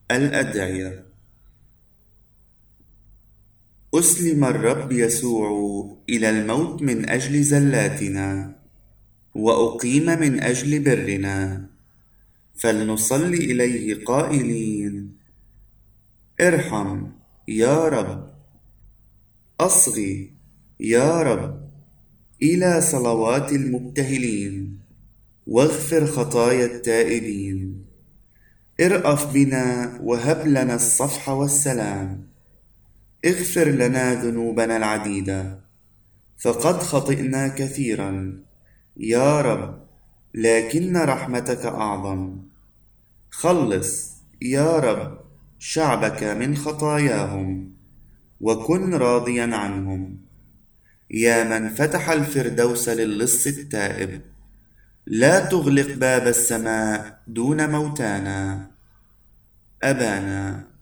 الأدعية. أسلم الرب يسوع إلى الموت من أجل زلاتنا، وأقيم من أجل برنا، فلنصلي إليه قائلين: ارحم يا رب، أصغي يا رب إلى صلوات المبتهلين، واغفر خطايا التائبين. ارأف بنا وهب لنا الصفح والسلام، اغفر لنا ذنوبنا العديدة، فقد خطئنا كثيرا يا رب، لكن رحمتك أعظم. خلص يا رب شعبك من خطاياهم، وكن راضيا عنهم. يا من فتح الفردوس للص التائب، لا تغلق باب السماء دون موتانا. أبانا